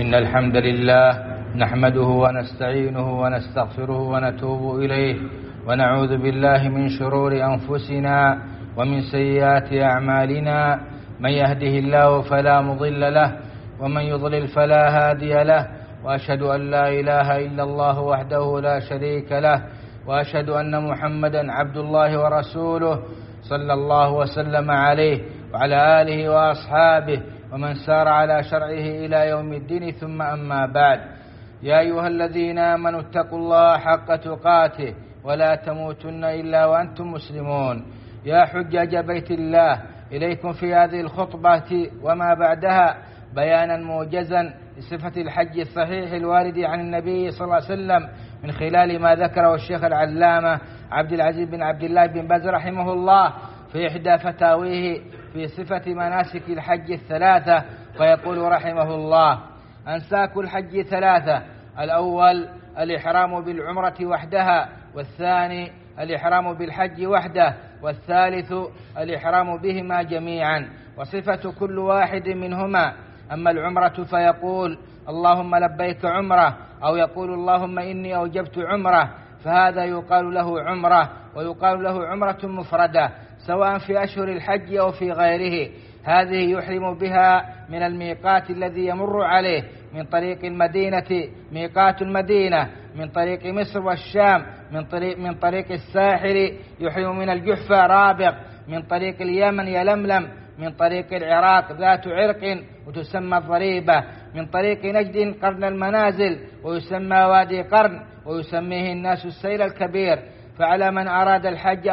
إن الحمد لله نحمده ونستعينه ونستغفره ونتوب إليه ونعوذ بالله من شرور أنفسنا ومن سيئات أعمالنا. من يهده الله فلا مضل له ومن يضلل فلا هادي له، وأشهد أن لا إله إلا الله وحده لا شريك له، وأشهد أن محمدا عبد الله ورسوله صلى الله وسلم عليه وعلى آله وأصحابه ومن سار على شرعه إلى يوم الدين. ثم أما بعد، يا أيها الذين آمنوا اتقوا الله حق تقاته ولا تموتن إلا وأنتم مسلمون. يا حجاج بيت الله، إليكم في هذه الخطبة وما بعدها بيانا موجزا لصفة الحج الصحيح الوارد عن النبي صلى الله عليه وسلم من خلال ما ذكره الشيخ العلامة عبد العزيز بن عبد الله بن باز رحمه الله في إحدى فتاويه في صفة مناسك الحج الثلاثة، فيقول رحمه الله: أنساك الحج ثلاثة: الأول الإحرام بالعمرة وحدها، والثاني الإحرام بالحج وحده، والثالث الإحرام بهما جميعا، وصفة كل واحد منهما. أما العمرة فيقول: اللهم لبيك عمرة، أو يقول: اللهم إني أوجبت عمرة، فهذا يقال له عمرة، ويقال له عمرة مفردة سواء في أشهر الحج أو في غيره. هذه يحرم بها من الميقات الذي يمر عليه من طريق المدينة ميقات المدينة، من طريق مصر والشام، من طريق الساحل يحرم من الجحفة رابغ، من طريق اليمن يلملم، من طريق العراق ذات عرق وتسمى الضريبة، من طريق نجد قرن المنازل ويسمى وادي قرن، ويسميه الناس السيل الكبير. فعلى من أراد الحج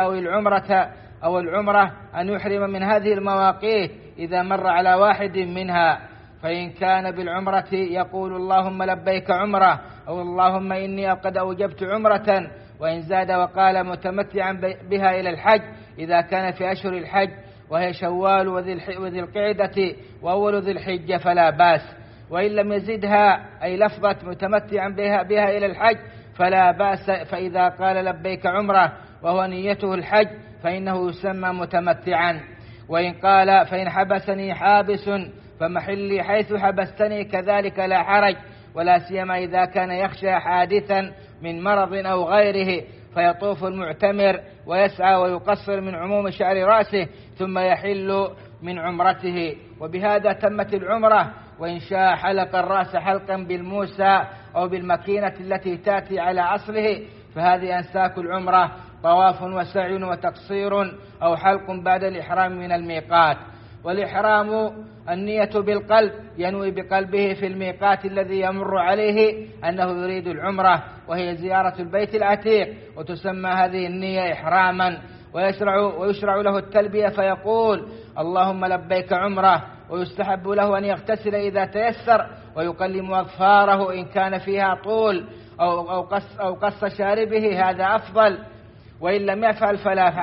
أو العمرة أن يحرم من هذه المواقيت إذا مر على واحد منها. فإن كان بالعمرة يقول: اللهم لبيك عمرة، أو اللهم إني قد أوجبت عمرة. وإن زاد وقال متمتعا بها إلى الحج إذا كان في أشهر الحج وهي شوال وذي القعدة وأول ذي الحجة فلا بأس. وإن لم يزدها أي لفظة متمتعا بها إلى الحج فلا بأس. فإذا قال لبيك عمرة وهو نيته الحج فإنه يسمى متمتعا. وإن قال: فإن حبسني حابس فمحلي حيث حبستني كذلك لا حرج، ولا سيما إذا كان يخشى حادثا من مرض أو غيره، فيطوف المعتمر ويسعى ويقصر من عموم شعر رأسه ثم يحل من عمرته. وبهذا تمت العمرة. وإن شاء حلق الرأس حلقا بالموسى أو بالمكينة التي تأتي على أصله، فهذه أنساك العمرة: طواف وسعي وتقصير أو حلق بعد الإحرام من الميقات. والإحرام النية بالقلب، ينوي بقلبه في الميقات الذي يمر عليه أنه يريد العمرة، وهي زيارة البيت العتيق، وتسمى هذه النية إحراما. ويشرع له التلبية فيقول: اللهم لبيك عمرة. ويستحب له أن يغتسل إذا تيسر، ويقلم أظفاره إن كان فيها طول أو قص شاربه، هذا أفضل. وإن لم يفعل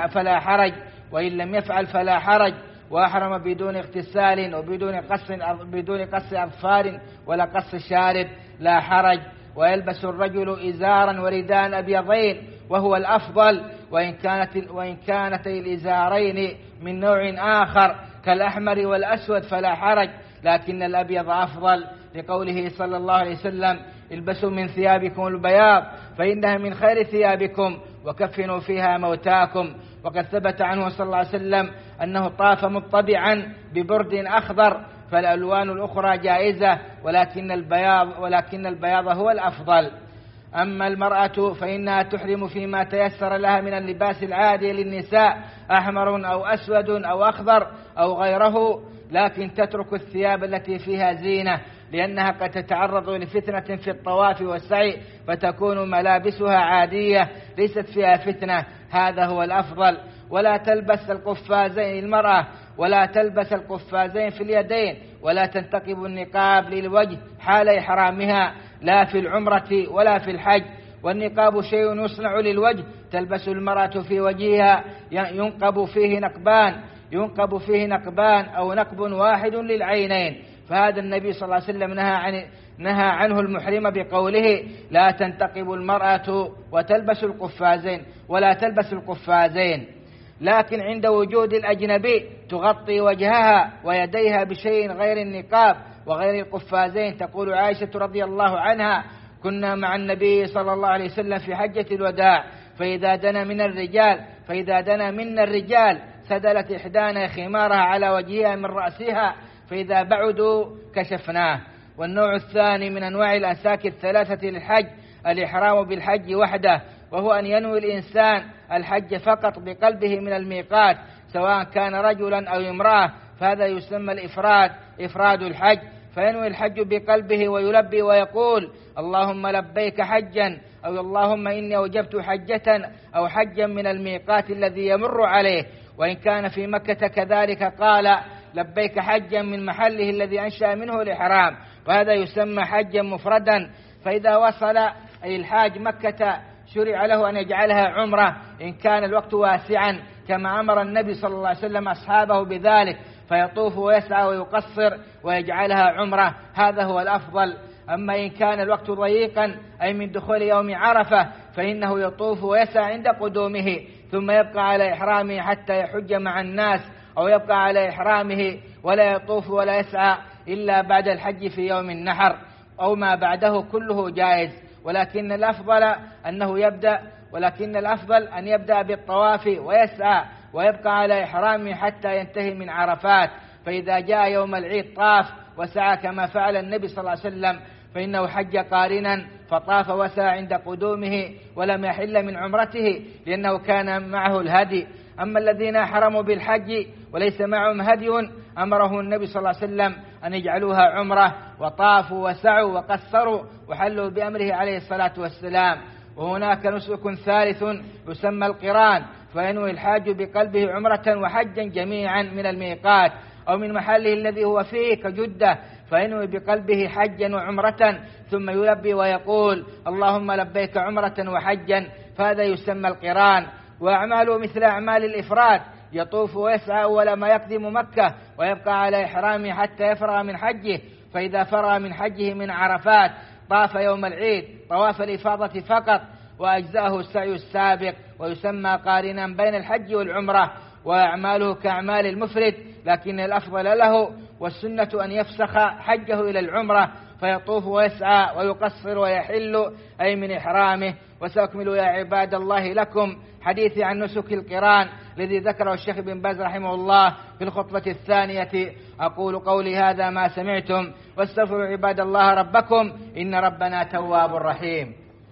فلا حرج. وأحرم بدون اغتسال وبدون قص أظفار ولا قص شارب، لا حرج. ويلبس الرجل إزارا ورداء أبيضين وهو الأفضل، وإن كانت الإزارين من نوع آخر كالأحمر والأسود فلا حرج، لكن الأبيض أفضل، لقوله صلى الله عليه وسلم: البسوا من ثيابكم البياض فإنها من خير ثيابكم وكفنوا فيها موتاكم. وقد ثبت عنه صلى الله عليه وسلم أنه طاف مطبعا ببرد أخضر، فالألوان الأخرى جائزة، ولكن البياض هو الأفضل. أما المرأة فإنها تحرم فيما تيسر لها من اللباس العادي للنساء، أحمر أو أسود أو أخضر أو غيره، لكن تترك الثياب التي فيها زينة، لأنها قد تتعرض لفتنة في الطواف والسعي، فتكون ملابسها عادية ليست فيها فتنة، هذا هو الأفضل. ولا تلبس القفازين المرأة، ولا تلبس القفازين في اليدين، ولا تنتقب النقاب للوجه حال إحرامها، لا في العمرة ولا في الحج. والنقاب شيء يصنع للوجه، تلبس المرأة في وجهها ينقب فيه نقبان أو نقب واحد للعينين، فهذا النبي صلى الله عليه وسلم نهى عنه المحرم بقوله: لا تنتقب المرأة ولا تلبس القفازين. لكن عند وجود الأجنبي تغطي وجهها ويديها بشيء غير النقاب وغير القفازين. تقول عائشة رضي الله عنها: كنا مع النبي صلى الله عليه وسلم في حجة الوداع، فإذا دنا منا الرجال سدلت إحدانا خمارها على وجهها من رأسها، فإذا بعدوا كشفناه. والنوع الثاني من أنواع الأنساك الثلاثة للحج الإحرام بالحج وحده، وهو أن ينوي الإنسان الحج فقط بقلبه من الميقات، سواء كان رجلا أو امرأة، فهذا يسمى إفراد الحج. فينوي الحج بقلبه ويلبي ويقول: اللهم لبيك حجا، أو اللهم إني أوجبت حجة أو حجا من الميقات الذي يمر عليه. وإن كان في مكة كذلك قال: لبيك حجا من محله الذي أنشأ منه الإحرام، وهذا يسمى حجا مفردا. فإذا وصل أي الحاج مكة شرع له أن يجعلها عمرة إن كان الوقت واسعا، كما أمر النبي صلى الله عليه وسلم أصحابه بذلك، فيطوف ويسعى ويقصر ويجعلها عمرة، هذا هو الأفضل. أما إن كان الوقت ضيقا أي من دخول يوم عرفة فإنه يطوف ويسعى عند قدومه، ثم يبقى على إحرامه حتى يحج مع الناس، أو يبقى على إحرامه ولا يطوف ولا يسعى إلا بعد الحج في يوم النحر، أو ما بعده كله جائز. ولكن الأفضل أن يبدأ بالطواف ويسعى ويبقى على إحرامه حتى ينتهي من عرفات، فإذا جاء يوم العيد طاف وسعى كما فعل النبي صلى الله عليه وسلم، فإنه حج قارنا فطاف وسعى عند قدومه ولم يحل من عمرته لأنه كان معه الهدي. أما الذين أحرموا بالحج وليس معهم هدي أمره النبي صلى الله عليه وسلم أن يجعلوها عمرة، وطافوا وسعوا وقصروا وحلوا بأمره عليه الصلاة والسلام. وهناك نسك ثالث يسمى القران، فينوي الحاج بقلبه عمرة وحجا جميعا من الميقات أو من محله الذي هو فيه كجدة، فينوي بقلبه حجا وعمرة، ثم يلبي ويقول: اللهم لبيك عمرة وحجا، فهذا يسمى القران. وأعماله مثل أعمال الإفراد، يطوف ويسعى أول ما يقدم مكة ويبقى على إحرامه حتى يفرغ من حجه، فإذا فرغ من حجه من عرفات طاف يوم العيد طواف الإفاضة فقط، وأجزاءه السعي السابق، ويسمى قارنا بين الحج والعمرة. وأعماله كأعمال المفرد، لكن الأفضل له والسنة أن يفسخ حجه إلى العمرة، فيطوف ويسعى ويقصر ويحل أي من إحرامه. وسأكمل يا عباد الله لكم حديثي عن نسك القران الذي ذكره الشيخ بن باز رحمه الله في الخطبة الثانية. أقول قولي هذا ما سمعتم، واستغفروا عباد الله ربكم إن ربنا تواب رحيم.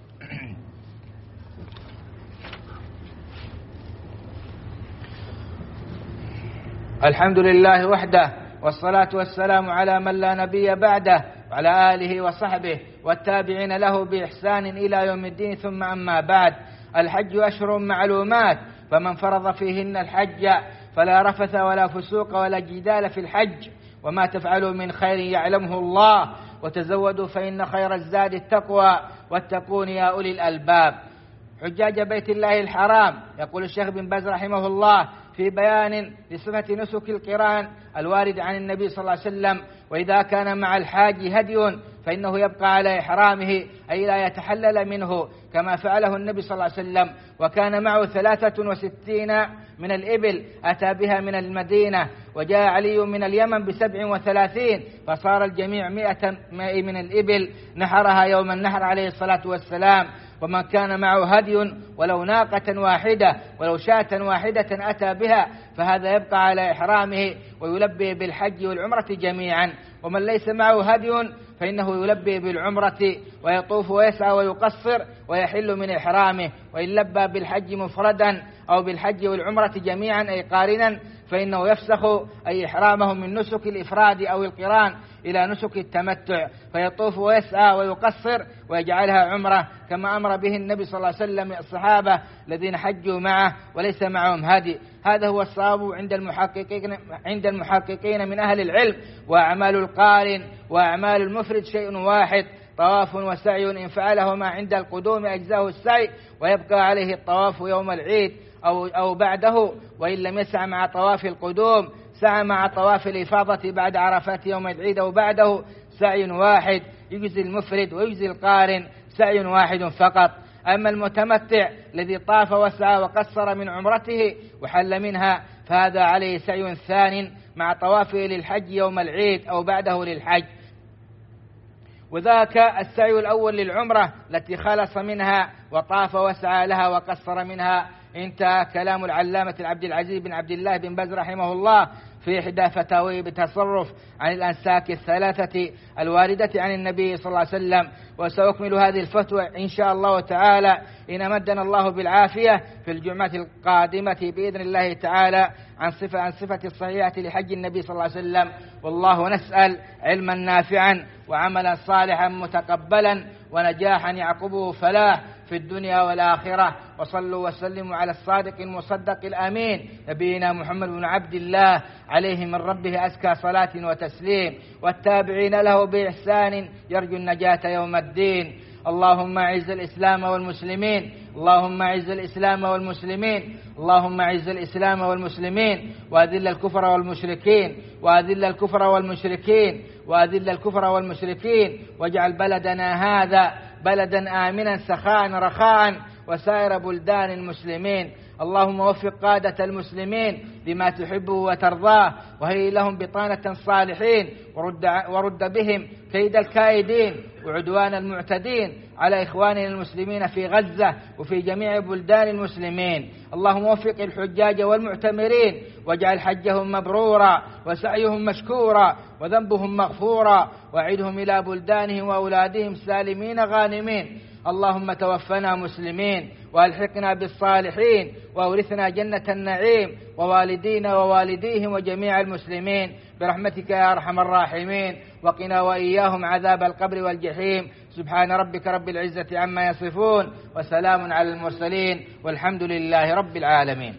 الحمد لله وحده، والصلاة والسلام على من لا نبي بعده، وعلى آله وصحبه والتابعين له بإحسان إلى يوم الدين. ثم أما بعد، الحج أشهر معلومات، فمن فرض فيهن الحج فلا رفث ولا فسوق ولا جدال في الحج، وما تفعلوا من خير يعلمه الله، وتزودوا فإن خير الزاد التقوى، واتقون يا أولي الألباب. حجاج بيت الله الحرام، يقول الشيخ بن باز رحمه الله في بيان لصفة نسك القران الوارد عن النبي صلى الله عليه وسلم: وإذا كان مع الحاج هدي فإنه يبقى على إحرامه، أي لا يتحلل منه كما فعله النبي صلى الله عليه وسلم. وكان معه 63 من الإبل أتى بها من المدينة، وجاء علي من اليمن ب37، فصار الجميع 100 من الإبل نحرها يوم النحر عليه الصلاة والسلام. ومن كان معه هدي ولو ناقة واحدة ولو شاة واحدة أتى بها، فهذا يبقى على إحرامه ويلبي بالحج والعمرة جميعا. ومن ليس معه هدي فإنه يلبي بالعمرة ويطوف ويسعى ويقصر ويحل من إحرامه. وإن لبى بالحج مفردا أو بالحج والعمرة جميعا أي قارنا، فإنه يفسخ أي إحرامه من نسك الإفراد أو القران إلى نسك التمتع، فيطوف ويسعى ويقصر ويجعلها عمرة، كما أمر به النبي صلى الله عليه وسلم الصحابة الذين حجوا معه وليس معهم هدي. هذا هو الصواب عند المحققين من أهل العلم. وأعمال القارن وأعمال المفرد شيء واحد، طواف وسعي، إن فعلهما عند القدوم أجزاه السعي ويبقى عليه الطواف يوم العيد أو بعده. وإن لم يسع مع طواف القدوم سعى مع طواف الإفاضة بعد عرفات يوم العيد أو بعده، سعي واحد يجزي المفرد ويجزي القارن سعي واحد فقط. أما المتمتع الذي طاف وسعى وقصر من عمرته وحل منها فهذا عليه سعي ثان مع طوافه للحج يوم العيد أو بعده للحج. وذاك السعي الأول للعمرة التي خلص منها وطاف وسعى لها وقصر منها. انتهى كلام العلامة عبد العزيز بن عبد الله بن باز رحمه الله في إحدى فتاويه بتصرف عن الأنساك الثلاثة الواردة عن النبي صلى الله عليه وسلم. وسأكمل هذه الفتوى إن شاء الله تعالى إن أمدنا الله بالعافية في الجمعة القادمة بإذن الله تعالى عن صفة الصحيحة لحج النبي صلى الله عليه وسلم. والله نسأل علما نافعا وعملا صالحا متقبلا ونجاحا يعقبه فلاح في الدنيا والآخرة. وصلوا وسلموا على الصادق المصدق الأمين نبينا محمد بن عبد الله عليه من ربه أزكى صلاة وتسليم، والتابعين له بإحسان يرجو النجاة يوم الدين. اللهم أعز الإسلام والمسلمين، اللهم أعز الإسلام والمسلمين، اللهم أعز الإسلام والمسلمين، وأذل الكفر والمشركين، وأذل الكفر والمشركين، وأذل الكفر والمشركين، واجعل بلدنا هذا بلدا آمنا سخاء رخاء وسائر بلدان المسلمين. اللهم وفق قادة المسلمين بما تحبه وترضاه، وهي لهم بطانة صالحين، ورد بهم كيد الكائدين وعدوان المعتدين على إخواننا المسلمين في غزة وفي جميع بلدان المسلمين. اللهم وفق الحجاج والمعتمرين واجعل حجهم مبرورا وسعيهم مشكورا وذنبهم مغفورا، وأعدهم إلى بلدانهم وأولادهم سالمين غانمين. اللهم توفنا مسلمين وألحقنا بالصالحين وأورثنا جنة النعيم ووالدينا ووالديهم وجميع المسلمين برحمتك يا أرحم الراحمين. وقنا وإياهم عذاب القبر والجحيم. سبحان ربك رب العزة عما يصفون وسلام على المرسلين والحمد لله رب العالمين.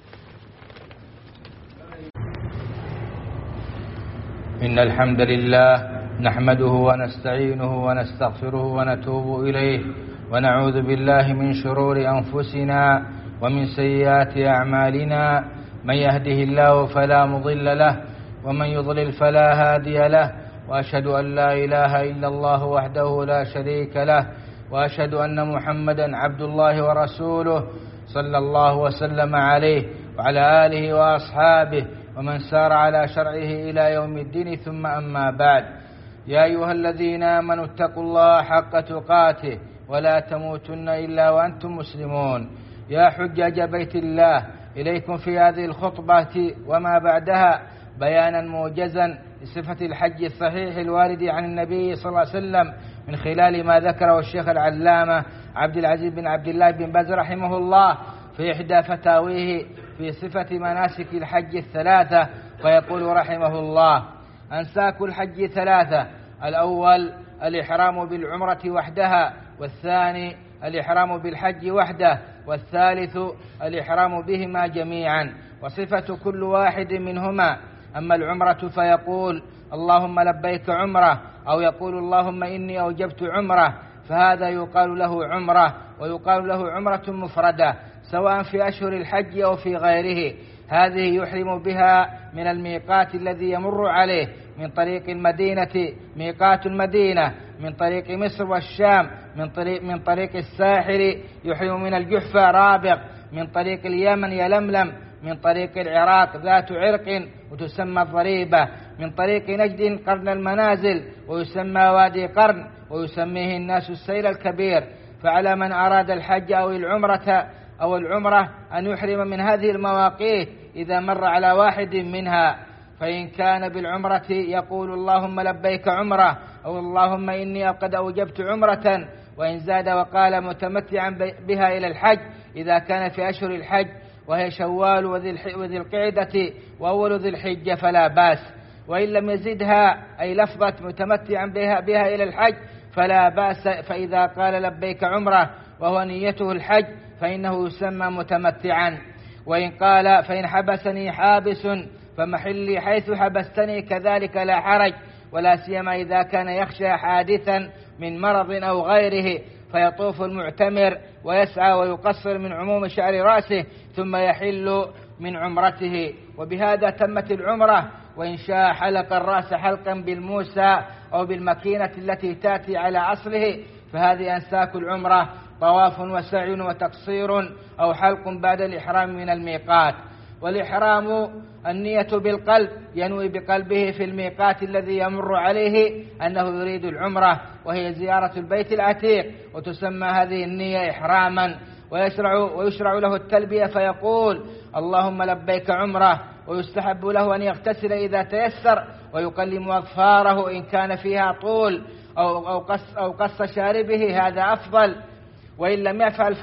إن الحمد لله نحمده ونستعينه ونستغفره ونتوب إليه، ونعوذ بالله من شرور أنفسنا ومن سيئات أعمالنا. من يهده الله فلا مضل له ومن يضلل فلا هادي له، وأشهد أن لا إله إلا الله وحده لا شريك له، وأشهد أن محمدا عبد الله ورسوله صلى الله وسلم عليه وعلى آله وأصحابه ومن سار على شرعه إلى يوم الدين. ثم أما بعد، يا أيها الذين آمنوا اتقوا الله حق تقاته ولا تموتن إلا وأنتم مسلمون. يا حجاج بيت الله، إليكم في هذه الخطبة وما بعدها بيانا موجزا لصفة الحج الصحيح الوارد عن النبي صلى الله عليه وسلم من خلال ما ذكره الشيخ العلامة عبد العزيز بن عبد الله بن باز رحمه الله في إحدى فتاويه في صفة مناسك الحج الثلاثة. فيقول رحمه الله: أنساك الحج ثلاثة: الأول الإحرام بالعمرة وحدها، والثاني الإحرام بالحج وحده، والثالث الإحرام بهما جميعا، وصفة كل واحد منهما. أما العمرة فيقول: اللهم لبيك عمرة، أو يقول: اللهم إني أوجبت عمرة، فهذا يقال له عمرة، ويقال له عمرة مفردة سواء في أشهر الحج أو في غيره. هذه يحرم بها من الميقات الذي يمر عليه من طريق المدينة ميقات المدينة، من طريق مصر والشام من طريق الساحل يحرم من الجحفة رابغ، من طريق اليمن يلملم، من طريق العراق ذات عرق وتسمى الضريبة، من طريق نجد قرن المنازل ويسمى وادي قرن ويسميه الناس السيل الكبير. فعلى من أراد الحج أو العمرة أن يحرم من هذه المواقيت إذا مر على واحد منها. فإن كان بالعمرة يقول: اللهم لبيك عمرة، أو اللهم إني قد أوجبت عمرة. وإن زاد وقال متمتعا بها إلى الحج إذا كان في أشهر الحج وهي شوال وذي القعدة وأول ذي الحجة فلا بأس. وإن لم يزدها أي لفظة متمتعا بها إلى الحج فلا بأس. فإذا قال لبيك عمرة وهو نيته الحج فإنه يسمى متمتعا. وإن قال: فإن حبسني حابس فمحلي حيث حبستني كذلك لا حرج، ولا سيما إذا كان يخشى حادثا من مرض أو غيره، فيطوف المعتمر ويسعى ويقصر من عموم شعر رأسه ثم يحل من عمرته. وبهذا تمت العمرة. وإن شاء حلق الرأس حلقا بالموسى أو بالمكينة التي تأتي على أصله، فهذه أنساك العمرة. طواف وسعي وتقصير أو حلق بعد الإحرام من الميقات. والإحرام النية بالقلب، ينوي بقلبه في الميقات الذي يمر عليه أنه يريد العمرة، وهي زيارة البيت العتيق، وتسمى هذه النية إحراما. ويشرع له التلبية فيقول اللهم لبيك عمرة، ويستحب له أن يغتسل إذا تيسر، ويقلم أظفاره إن كان فيها طول أو قص شاربه، هذا أفضل. وإن لم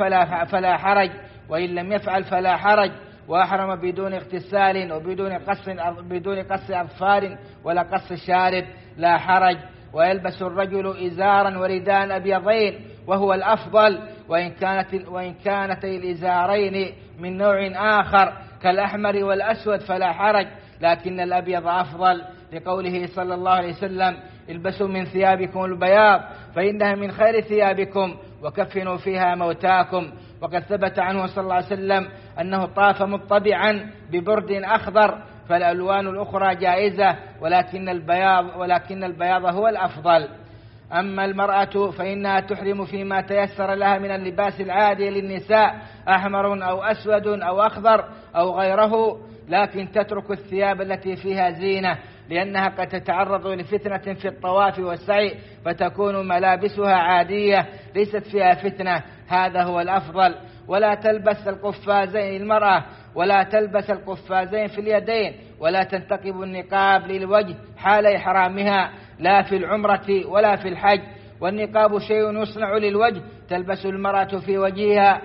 يفعل فلا حرج. وأحرم بدون اغتسال وبدون قص أظفار ولا قص شارب، لا حرج. ويلبس الرجل إزارا ورداء أبيضين وهو الأفضل، وإن كانت الإزارين من نوع آخر كالأحمر والأسود فلا حرج، لكن الأبيض أفضل، لقوله صلى الله عليه وسلم البسوا من ثيابكم البياض فإنها من خير ثيابكم وكفنوا فيها موتاكم. وقد ثبت عنه صلى الله عليه وسلم أنه طاف مطبعا ببرد أخضر، فالألوان الأخرى جائزة، ولكن البياض هو الأفضل. أما المرأة فإنها تحرم فيما تيسر لها من اللباس العادي للنساء، أحمر أو أسود أو أخضر أو غيره، لكن تترك الثياب التي فيها زينة، لأنها قد تتعرض لفتنة في الطواف والسعي، فتكون ملابسها عادية ليست فيها فتنة، هذا هو الأفضل. ولا تلبس القفازين المرأة، ولا تلبس القفازين في اليدين، ولا تنتقب النقاب للوجه حال إحرامها، لا في العمرة ولا في الحج. والنقاب شيء يصنع للوجه، تلبس المرأة في وجهها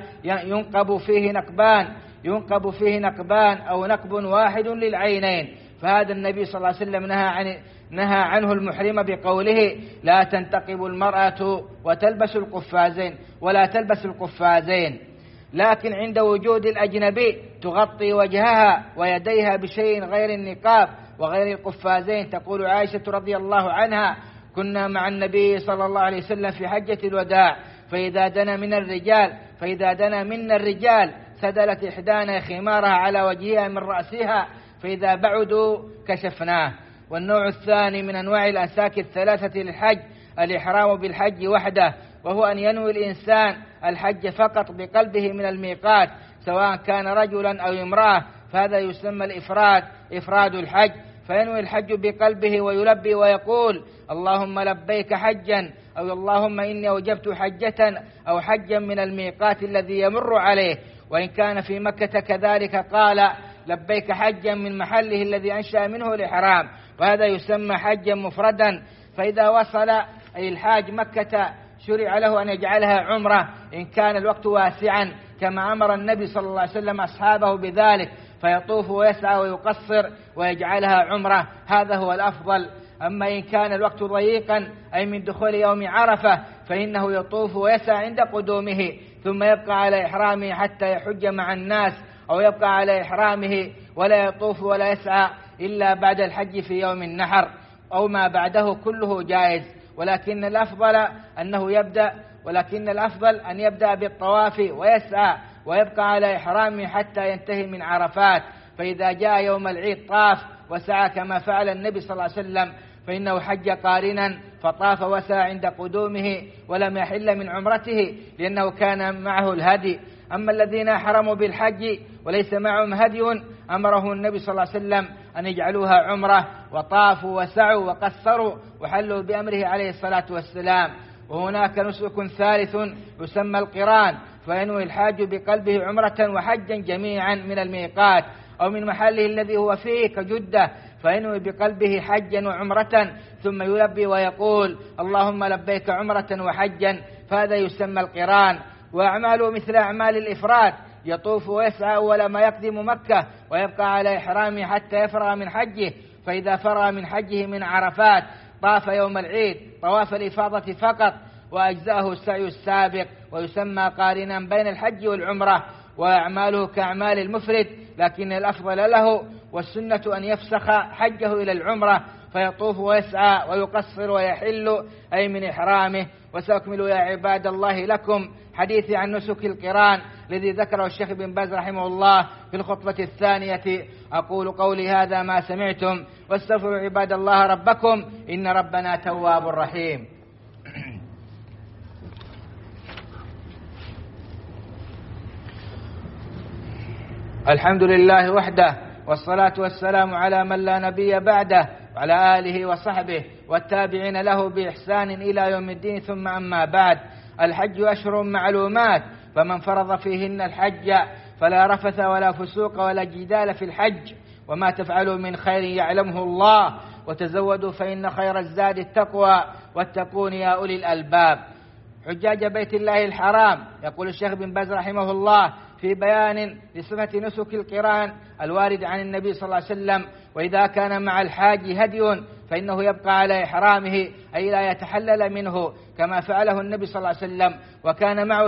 ينقب فيه نقبان أو نقب واحد للعينين، فهذا النبي صلى الله عليه وسلم نهى عنه المحرم بقوله لا تنتقب المرأة ولا تلبس القفازين. لكن عند وجود الأجنبي تغطي وجهها ويديها بشيء غير النقاب وغير القفازين. تقول عائشة رضي الله عنها كنا مع النبي صلى الله عليه وسلم في حجة الوداع، فإذا دنا منا الرجال سدلت إحدانا خمارها على وجهها من رأسها، فإذا بعدوا كشفناه. والنوع الثاني من أنواع الأنساك الثلاثة للحج الإحرام بالحج وحده، وهو أن ينوي الإنسان الحج فقط بقلبه من الميقات، سواء كان رجلا أو امرأة، فهذا يسمى إفراد الحج. فينوي الحج بقلبه ويلبي ويقول اللهم لبيك حجا، أو اللهم إني أوجبت حجة أو حجا من الميقات الذي يمر عليه. وإن كان في مكة كذلك قال لبيك حجا من محله الذي أنشأ منه الإحرام، وهذا يسمى حجا مفردا. فإذا وصل أي الحاج مكة شرع له أن يجعلها عمرة إن كان الوقت واسعا، كما أمر النبي صلى الله عليه وسلم أصحابه بذلك، فيطوف ويسعى ويقصر ويجعلها عمرة، هذا هو الأفضل. أما إن كان الوقت ضيقا أي من دخول يوم عرفة فإنه يطوف ويسعى عند قدومه، ثم يبقى على إحرامه حتى يحج مع الناس، أو يبقى على إحرامه ولا يطوف ولا يسعى إلا بعد الحج في يوم النحر، أو ما بعده كله جائز. ولكن الأفضل أن يبدأ بالطواف ويسعى ويبقى على إحرامه حتى ينتهي من عرفات، فإذا جاء يوم العيد طاف وسعى كما فعل النبي صلى الله عليه وسلم، فإنه حج قارنا فطاف وسعى عند قدومه ولم يحل من عمرته لأنه كان معه الهدي. أما الذين حرموا بالحج وليس معهم هدي أمره النبي صلى الله عليه وسلم أن يجعلوها عمرة، وطافوا وسعوا وقصروا وحلوا بأمره عليه الصلاة والسلام. وهناك نسك ثالث يسمى القران، فينوي الحاج بقلبه عمرة وحجا جميعا من الميقات أو من محله الذي هو فيه كجدة، فينوي بقلبه حجا وعمرة، ثم يلبي ويقول اللهم لبيك عمرة وحجا، فهذا يسمى القران. وأعماله مثل أعمال الإفراد، يطوف ويسعى أول ما يقدم مكة ويبقى على إحرامه حتى يفرغ من حجه، فإذا فرغ من حجه من عرفات طاف يوم العيد طواف الإفاضة فقط، وأجزاه السعي السابق، ويسمى قارنا بين الحج والعمرة. وأعماله كأعمال المفرد، لكن الأفضل له والسنة أن يفسخ حجه إلى العمرة، فيطوف ويسعى ويقصر ويحل أي من إحرامه. وسأكمل يا عباد الله لكم حديثي عن نسك القران الذي ذكره الشيخ بن باز رحمه الله في الخطبة الثانية. أقول قولي هذا ما سمعتم، واستغفروا عباد الله ربكم إن ربنا تواب رحيم. الحمد لله وحده، والصلاة والسلام على من لا نبي بعده، وعلى آله وصحبه والتابعين له بإحسان إلى يوم الدين. ثم أما بعد، الحج أشهر معلومات، فمن فرض فيهن الحج فلا رفث ولا فسوق ولا جدال في الحج، وما تفعلوا من خير يعلمه الله، وتزودوا فإن خير الزاد التقوى، واتقون يا أولي الألباب. حجاج بيت الله الحرام، يقول الشيخ بن باز رحمه الله في بيان لصفة نسك القران الوارد عن النبي صلى الله عليه وسلم: وإذا كان مع الحاج هدي فإنه يبقى على إحرامه، أي لا يتحلل منه كما فعله النبي صلى الله عليه وسلم. وكان معه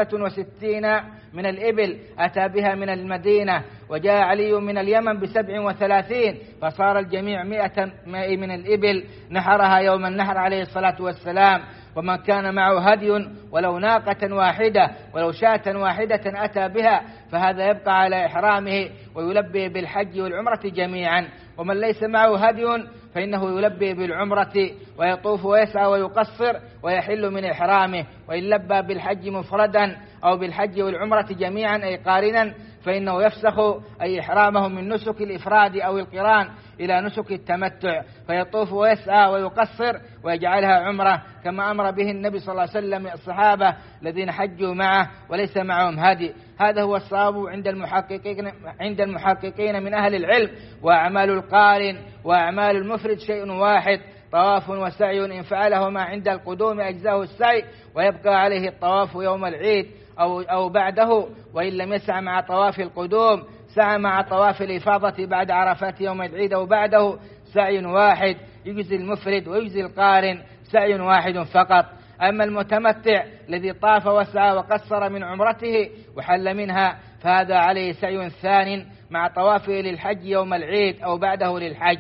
63 من الإبل أتى بها من المدينة، وجاء علي من اليمن ب37، فصار الجميع 100 من الإبل نحرها يوم النحر عليه الصلاة والسلام. ومن كان معه هدي ولو ناقة واحدة ولو شاة واحدة أتى بها، فهذا يبقى على إحرامه ويلبي بالحج والعمرة جميعا. ومن ليس معه هدي فإنه يلبي بالعمرة ويطوف ويسعى ويقصر ويحل من إحرامه. وإن لبى بالحج مفردا أو بالحج والعمرة جميعا أي قارنا، فإنه يفسخ أي إحرامه من نسك الإفراد أو القران إلى نسك التمتع، فيطوف ويسعى ويقصر ويجعلها عمرة، كما أمر به النبي صلى الله عليه وسلم الصحابة الذين حجوا معه وليس معهم هدي. هذا هو الصواب عند المحققين من أهل العلم. وأعمال القارن وأعمال المفرد شيء واحد، طواف وسعي، إن فعلهما عند القدوم أجزاه السعي، ويبقى عليه الطواف يوم العيد أو بعده. وإن لم يسعى مع طواف القدوم سعى مع طواف الإفاضة بعد عرفات يوم العيد أو بعده، سعي واحد يجزي المفرد ويجزي القارن سعي واحد فقط. أما المتمتع الذي طاف وسعى وقصر من عمرته وحل منها، فهذا عليه سعي ثان مع طوافه للحج يوم العيد أو بعده للحج.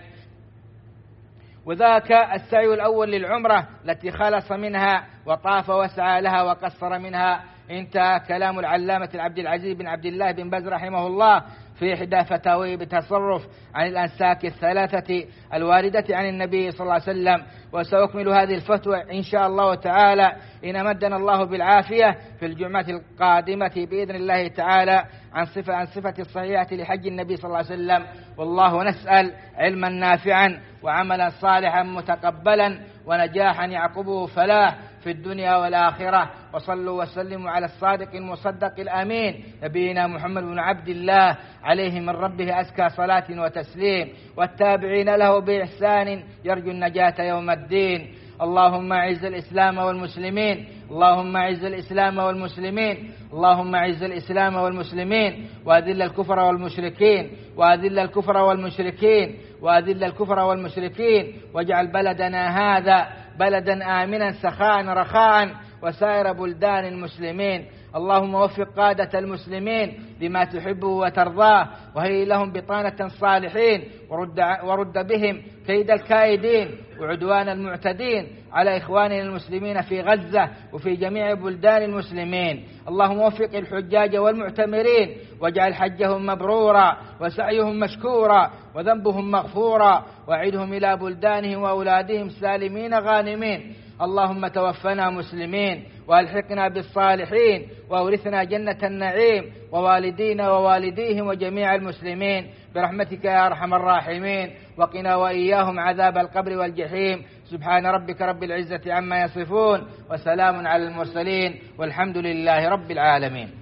وذاك السعي الأول للعمرة التي خلص منها وطاف وسعى لها وقصر منها. انتهى كلام العلامة عبد العزيز بن عبد الله بن باز رحمه الله في إحدى فتاويه بتصرف عن الأنساك الثلاثة الواردة عن النبي صلى الله عليه وسلم. وسأكمل هذه الفتوى إن شاء الله تعالى إن أمدنا الله بالعافية في الجمعة القادمة بإذن الله تعالى عن صفة الصحيحة لحج النبي صلى الله عليه وسلم. والله نسأل علما نافعا وعملا صالحا متقبلا ونجاحا يعقبه فلاح في الدنيا والآخرة. وصلوا وسلموا على الصادق المصدق الأمين نبينا محمد بن عبد الله عليه من ربه أزكى صلاة وتسليم، والتابعين له بإحسان يرجو النجاة يوم الدين. اللهم أعز الإسلام والمسلمين، اللهم أعز الإسلام والمسلمين، اللهم أعز الإسلام والمسلمين، وأذل الكفر والمشركين، وأذل الكفر والمشركين، وأذل الكفر والمشركين، واجعل بلدنا هذا بلدا آمنا سخاء رخاء وسائر بلدان المسلمين. اللهم وفق قادة المسلمين لما تحبه وترضاه، وهي لهم بطانة صالحين، ورد بهم كيد الكائدين وعدوان المعتدين على إخواننا المسلمين في غزة وفي جميع بلدان المسلمين. اللهم وفق الحجاج والمعتمرين، واجعل حجهم مبرورا وسعيهم مشكورا وذنبهم مغفورا، وعدهم إلى بلدانهم وأولادهم سالمين غانمين. اللهم توفنا مسلمين وألحقنا بالصالحين، وأورثنا جنة النعيم، ووالدينا ووالديهم وجميع المسلمين برحمتك يا أرحم الراحمين. وقنا وإياهم عذاب القبر والجحيم. سبحان ربك رب العزة عما يصفون، وسلام على المرسلين، والحمد لله رب العالمين.